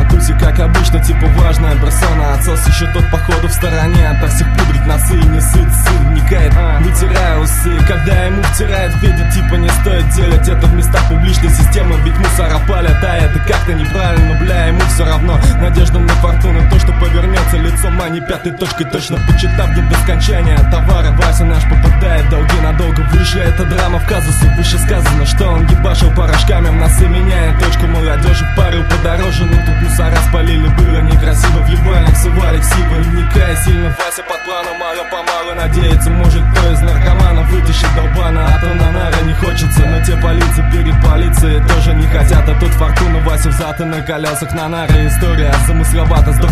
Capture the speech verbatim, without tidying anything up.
на тусе, как обычно, типа важная персона. Отсос еще тот, походу, в стороне. Ото всех пудрит носы и не сыт, сын вникает, вытирая усы. Когда ему втирает Федя, типа не стоит делать это в местах публичной системы, ведь мусора палят, а это как-то неправильно, бля, ему все равно. Надежда на фортуну, то, что повернется лицом, а не пятой точкой, точно почитав день до скончания товара. Вася наш попадает, долги надолго вышли, это драма в казусе. Выше сказано, что он ебашил порошками в носы, меняя точку молодежи, парил подороже. Но тут мусора спалили, было некрасиво. В ебальник сували ксивы, и вникая сильно Вася под планом, мало-помалу надеется, может, кто из наркоманов вытащит долбана. А то на нары не хочется, но те полиции перед полицией тоже не хотят. А тут фортуна Вася взад и на колесах на нары. История замысловато, сдох